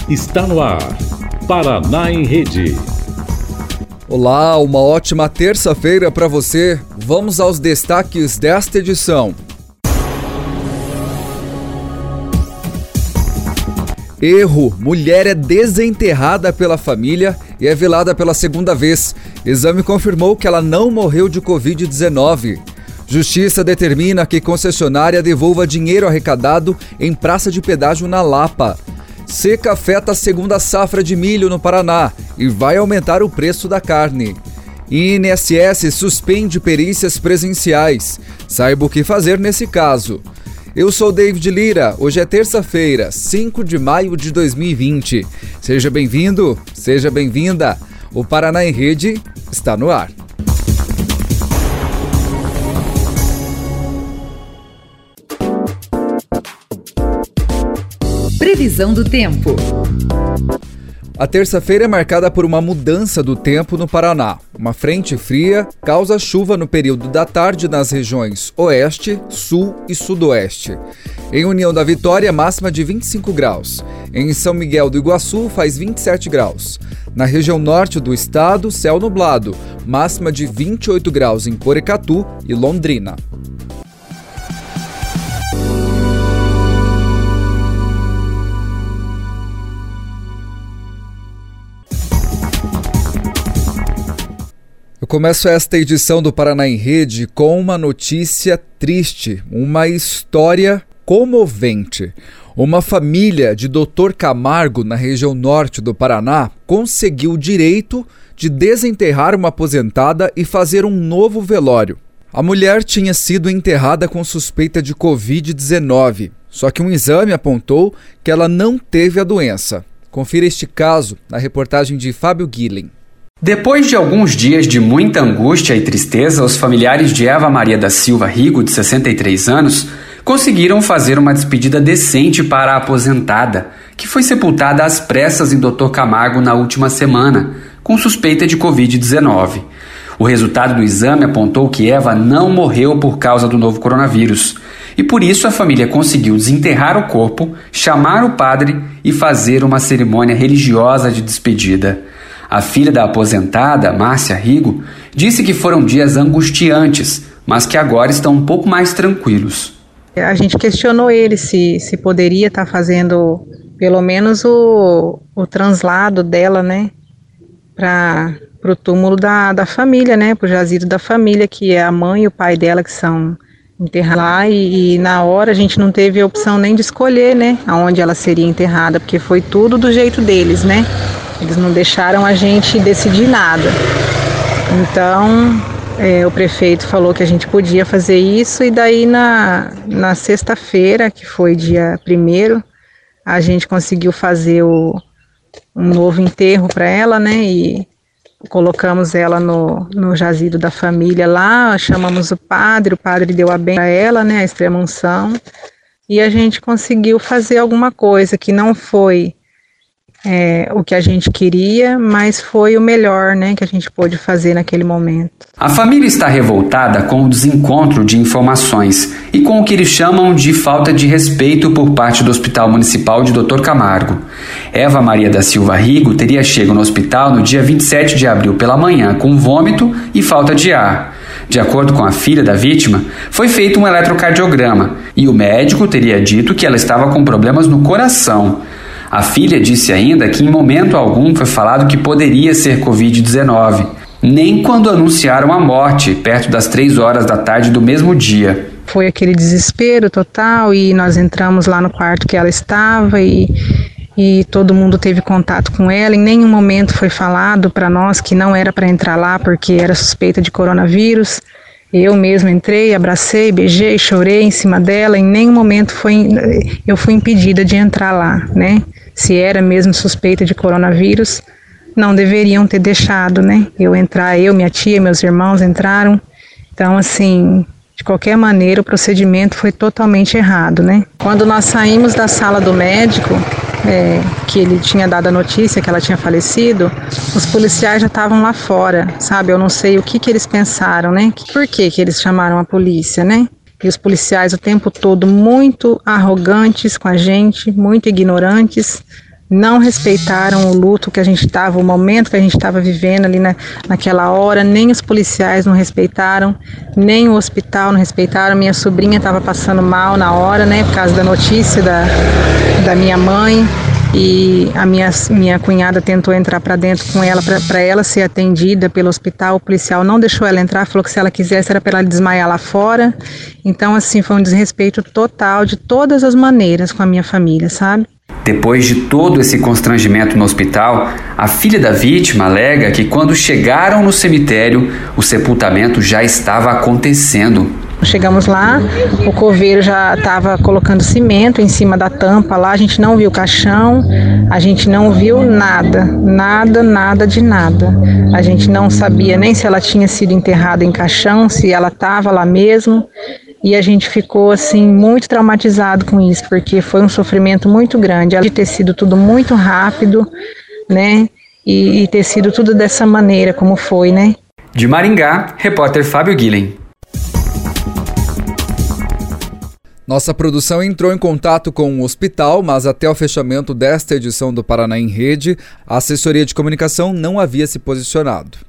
Está no ar, Paraná em Rede. Olá, uma ótima terça-feira para você. Vamos aos destaques desta edição. Erro: mulher é desenterrada pela família e é velada pela segunda vez. Exame confirmou que ela não morreu de Covid-19. Justiça determina que concessionária devolva dinheiro arrecadado em praça de pedágio na Lapa. Seca afeta a segunda safra de milho no Paraná e vai aumentar o preço da carne. INSS suspende perícias presenciais. Saiba o que fazer nesse caso. Eu sou David Lira, hoje é terça-feira, 5 de maio de 2020. Seja bem-vindo, seja bem-vinda. O Paraná em Rede está no ar. Previsão do tempo. A terça-feira é marcada por uma mudança do tempo no Paraná. Uma frente fria causa chuva no período da tarde nas regiões Oeste, Sul e Sudoeste. Em União da Vitória, máxima de 25 graus. Em São Miguel do Iguaçu, faz 27 graus. Na região norte do estado, céu nublado. Máxima de 28 graus em Porecatu e Londrina. Eu começo esta edição do Paraná em Rede com uma notícia triste, uma história comovente. Uma família de Dr. Camargo, na região norte do Paraná, conseguiu o direito de desenterrar uma aposentada e fazer um novo velório. A mulher tinha sido enterrada com suspeita de Covid-19, só que um exame apontou que ela não teve a doença. Confira este caso na reportagem de Fábio Guilhem. Depois de alguns dias de muita angústia e tristeza, os familiares de Eva Maria da Silva Rigo, de 63 anos, conseguiram fazer uma despedida decente para a aposentada, que foi sepultada às pressas em Dr. Camargo na última semana, com suspeita de Covid-19. O resultado do exame apontou que Eva não morreu por causa do novo coronavírus, e por isso a família conseguiu desenterrar o corpo, chamar o padre e fazer uma cerimônia religiosa de despedida. A filha da aposentada, Márcia Rigo, disse que foram dias angustiantes, mas que agora estão um pouco mais tranquilos. A gente questionou ele se poderia estar fazendo pelo menos o translado dela, né, para o túmulo da família, né, para o jazido da família, que é a mãe e o pai dela que são enterrados lá, e na hora a gente não teve a opção nem de escolher, né, aonde ela seria enterrada, porque foi tudo do jeito deles, né. Eles não deixaram a gente decidir nada. Então, o prefeito falou que a gente podia fazer isso, e daí na sexta-feira, que foi dia 1º, a gente conseguiu fazer um novo enterro para ela, né? E colocamos ela no jazido da família lá, chamamos o padre deu a bênção para ela, né? A extrema-unção, e a gente conseguiu fazer alguma coisa que não foi o que a gente queria, mas foi o melhor, né, que a gente pôde fazer naquele momento. A família está revoltada com o desencontro de informações e com o que eles chamam de falta de respeito por parte do Hospital Municipal de Dr. Camargo. Eva Maria da Silva Rigo teria chegado no hospital no dia 27 de abril pela manhã com vômito e falta de ar. De acordo com a filha da vítima, foi feito um eletrocardiograma e o médico teria dito que ela estava com problemas no coração. A filha disse ainda que em momento algum foi falado que poderia ser Covid-19, nem quando anunciaram a morte, perto das 3 horas da tarde do mesmo dia. Foi aquele desespero total, e nós entramos lá no quarto que ela estava e todo mundo teve contato com ela. Em nenhum momento foi falado para nós que não era para entrar lá porque era suspeita de coronavírus. Eu mesmo entrei, abracei, beijei, chorei em cima dela. Em nenhum momento eu fui impedida de entrar lá, né? Se era mesmo suspeita de coronavírus, não deveriam ter deixado, né? Eu entrar, minha tia, meus irmãos entraram. Então, assim, de qualquer maneira, o procedimento foi totalmente errado, né? Quando nós saímos da sala do médico, que ele tinha dado a notícia que ela tinha falecido, os policiais já estavam lá fora, sabe? Eu não sei o que eles pensaram, né? Por que eles chamaram a polícia, né? E os policiais o tempo todo muito arrogantes com a gente, muito ignorantes, não respeitaram o luto que a gente estava, o momento que a gente estava vivendo ali naquela hora, nem os policiais não respeitaram, nem o hospital não respeitaram. Minha sobrinha estava passando mal na hora, né, por causa da notícia da minha mãe, e a minha cunhada tentou entrar para dentro com ela, para ela ser atendida pelo hospital. O policial não deixou ela entrar, falou que se ela quisesse era para ela desmaiar lá fora. Então, assim, foi um desrespeito total, de todas as maneiras, com a minha família, sabe? Depois de todo esse constrangimento no hospital, a filha da vítima alega que quando chegaram no cemitério, o sepultamento já estava acontecendo. Chegamos lá, o coveiro já estava colocando cimento em cima da tampa lá, a gente não viu caixão, a gente não viu nada de nada. A gente não sabia nem se ela tinha sido enterrada em caixão, se ela estava lá mesmo. E a gente ficou, assim, muito traumatizado com isso, porque foi um sofrimento muito grande. De ter sido tudo muito rápido, né? E ter sido tudo dessa maneira como foi, né? De Maringá, repórter Fábio Guilhem. Nossa produção entrou em contato com o hospital, mas até o fechamento desta edição do Paraná em Rede, a assessoria de comunicação não havia se posicionado.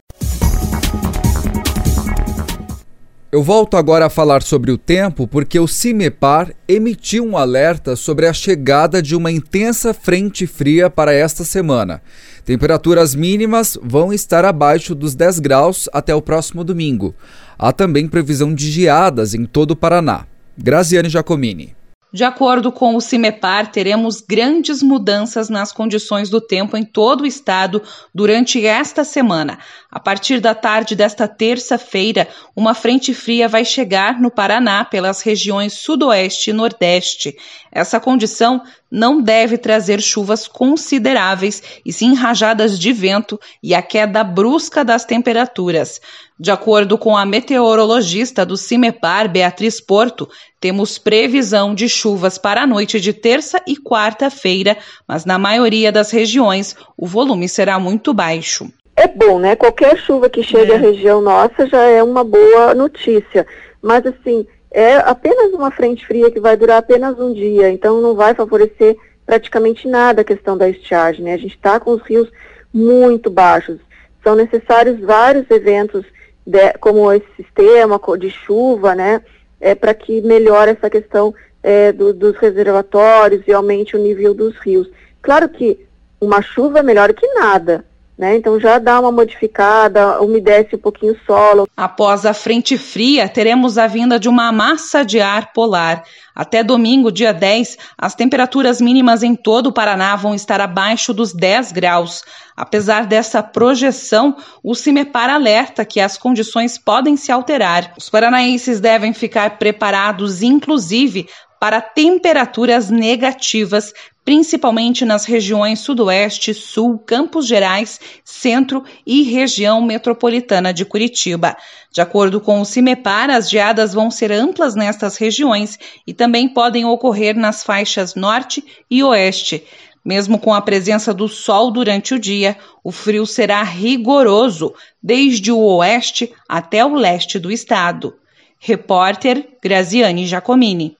Eu volto agora a falar sobre o tempo porque o CIMEPAR emitiu um alerta sobre a chegada de uma intensa frente fria para esta semana. Temperaturas mínimas vão estar abaixo dos 10 graus até o próximo domingo. Há também previsão de geadas em todo o Paraná. Graziane Giacomini. De acordo com o CIMEPAR, teremos grandes mudanças nas condições do tempo em todo o estado durante esta semana. A partir da tarde desta terça-feira, uma frente fria vai chegar no Paraná pelas regiões sudoeste e nordeste. Essa condição não deve trazer chuvas consideráveis, e sim rajadas de vento e a queda brusca das temperaturas. De acordo com a meteorologista do CIMEPAR, Beatriz Porto, temos previsão de chuvas para a noite de terça e quarta-feira, mas na maioria das regiões o volume será muito baixo. É bom, né? Qualquer chuva que chegue à região nossa já é uma boa notícia, mas assim, é apenas uma frente fria que vai durar apenas um dia, então não vai favorecer praticamente nada a questão da estiagem, né? A gente está com os rios muito baixos, são necessários vários eventos como esse sistema de chuva, né, para que melhore essa questão dos reservatórios e aumente o nível dos rios. Claro que uma chuva é melhor que nada, né? Então já dá uma modificada, umedece um pouquinho o solo. Após a frente fria, teremos a vinda de uma massa de ar polar. Até domingo, dia 10, as temperaturas mínimas em todo o Paraná vão estar abaixo dos 10 graus. Apesar dessa projeção, o CIMEPAR alerta que as condições podem se alterar. Os paranaenses devem ficar preparados, inclusive, para temperaturas negativas, principalmente nas regiões Sudoeste, Sul, Campos Gerais, Centro e região metropolitana de Curitiba. De acordo com o CIMEPAR, as geadas vão ser amplas nestas regiões e também podem ocorrer nas faixas Norte e Oeste. Mesmo com a presença do sol durante o dia, o frio será rigoroso, desde o oeste até o leste do estado. Repórter Graziane Giacomini.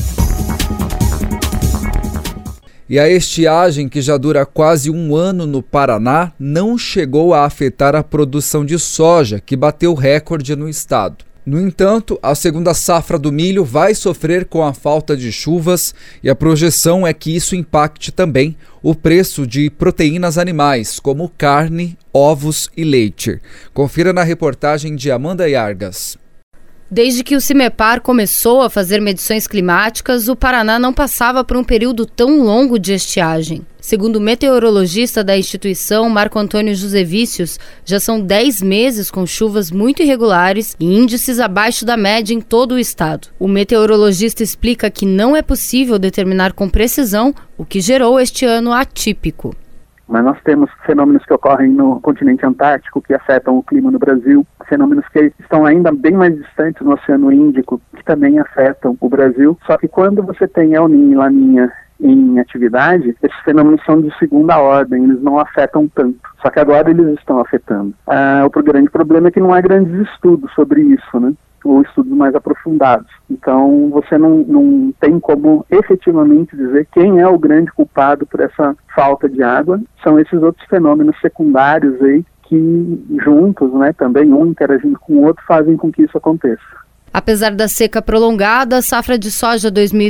E a estiagem, que já dura quase um ano no Paraná, não chegou a afetar a produção de soja, que bateu recorde no estado. No entanto, a segunda safra do milho vai sofrer com a falta de chuvas e a projeção é que isso impacte também o preço de proteínas animais, como carne, ovos e leite. Confira na reportagem de Amanda Yargas. Desde que o CIMEPAR começou a fazer medições climáticas, o Paraná não passava por um período tão longo de estiagem. Segundo o meteorologista da instituição, Marco Antônio Josevicius, já são 10 meses com chuvas muito irregulares e índices abaixo da média em todo o estado. O meteorologista explica que não é possível determinar com precisão o que gerou este ano atípico. Mas nós temos fenômenos que ocorrem no continente antártico, que afetam o clima no Brasil, fenômenos que estão ainda bem mais distantes no Oceano Índico, que também afetam o Brasil. Só que quando você tem El Niño e Laninha em atividade, esses fenômenos são de segunda ordem, eles não afetam tanto. Só que agora eles estão afetando. O grande problema é que não há grandes estudos sobre isso, né? ou estudos mais aprofundados. Então, você não tem como efetivamente dizer quem é o grande culpado por essa falta de água. São esses outros fenômenos secundários aí que juntos, né, também um interagindo com o outro, fazem com que isso aconteça. Apesar da seca prolongada, a safra de soja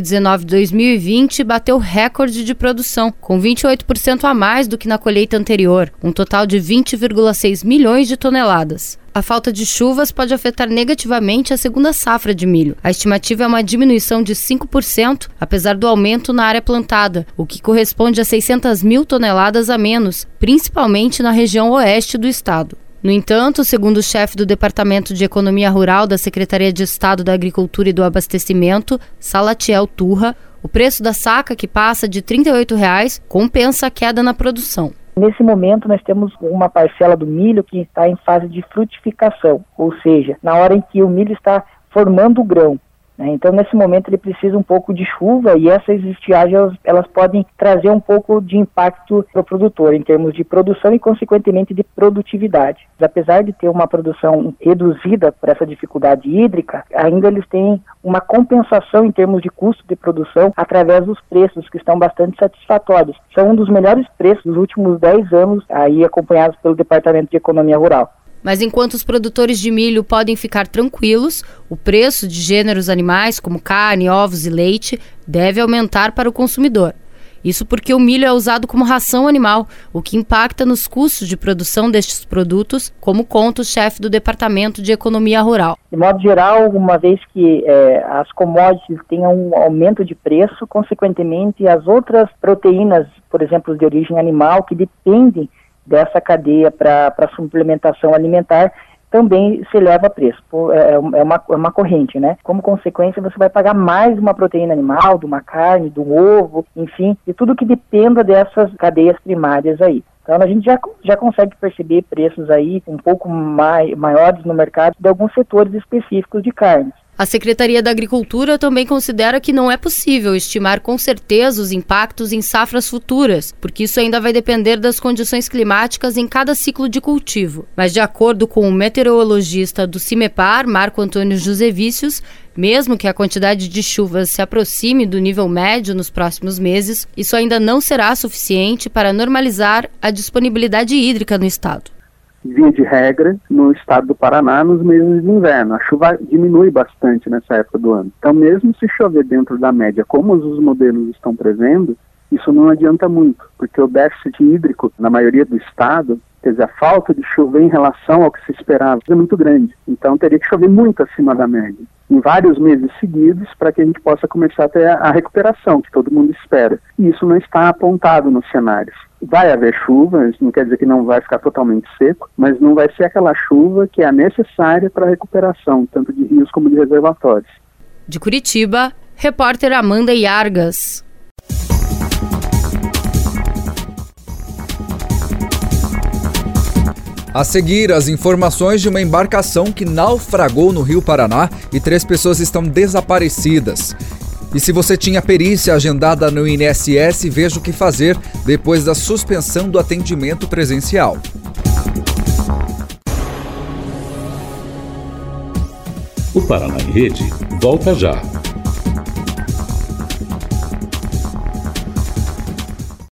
2019-2020 bateu recorde de produção, com 28% a mais do que na colheita anterior, um total de 20,6 milhões de toneladas. A falta de chuvas pode afetar negativamente a segunda safra de milho. A estimativa é uma diminuição de 5%, apesar do aumento na área plantada, o que corresponde a 600 mil toneladas a menos, principalmente na região oeste do estado. No entanto, segundo o chefe do Departamento de Economia Rural da Secretaria de Estado da Agricultura e do Abastecimento, Salatiel Turra, o preço da saca, que passa de R$ 38,00, compensa a queda na produção. Nesse momento, nós temos uma parcela do milho que está em fase de frutificação, ou seja, na hora em que o milho está formando o grão. Então, nesse momento, ele precisa um pouco de chuva e essas estiagens elas podem trazer um pouco de impacto para o produtor em termos de produção e, consequentemente, de produtividade. Apesar de ter uma produção reduzida por essa dificuldade hídrica, ainda eles têm uma compensação em termos de custo de produção através dos preços, que estão bastante satisfatórios. São um dos melhores preços dos últimos 10 anos, aí acompanhados pelo Departamento de Economia Rural. Mas enquanto os produtores de milho podem ficar tranquilos, o preço de gêneros animais como carne, ovos e leite deve aumentar para o consumidor. Isso porque o milho é usado como ração animal, o que impacta nos custos de produção destes produtos, como conta o chefe do Departamento de Economia Rural. De modo geral, uma vez que as commodities tenham um aumento de preço, consequentemente as outras proteínas, por exemplo, de origem animal, que dependem dessa cadeia para suplementação alimentar, também se eleva a preço. É uma corrente, né? Como consequência, você vai pagar mais uma proteína animal, de uma carne, do ovo, enfim, de tudo que dependa dessas cadeias primárias aí. Então, a gente já consegue perceber preços aí um pouco maiores no mercado de alguns setores específicos de carnes. A Secretaria da Agricultura também considera que não é possível estimar com certeza os impactos em safras futuras, porque isso ainda vai depender das condições climáticas em cada ciclo de cultivo. Mas, de acordo com o meteorologista do CIMEPAR, Marco Antônio Josevicius, mesmo que a quantidade de chuvas se aproxime do nível médio nos próximos meses, isso ainda não será suficiente para normalizar a disponibilidade hídrica no estado. Via de regra, no estado do Paraná, nos meses de inverno. A chuva diminui bastante nessa época do ano. Então, mesmo se chover dentro da média, como os modelos estão prevendo, isso não adianta muito, porque o déficit hídrico, na maioria do estado, quer dizer, a falta de chuva em relação ao que se esperava é muito grande. Então, teria que chover muito acima da média, em vários meses seguidos, para que a gente possa começar a ter a recuperação que todo mundo espera. E isso não está apontado nos cenários. Vai haver chuva, isso não quer dizer que não vai ficar totalmente seco, mas não vai ser aquela chuva que é necessária para a recuperação, tanto de rios como de reservatórios. De Curitiba, repórter Amanda Iargas. A seguir, as informações de uma embarcação que naufragou no Rio Paraná e 3 pessoas estão desaparecidas. E se você tinha perícia agendada no INSS, veja o que fazer depois da suspensão do atendimento presencial. O Paraná em Rede volta já.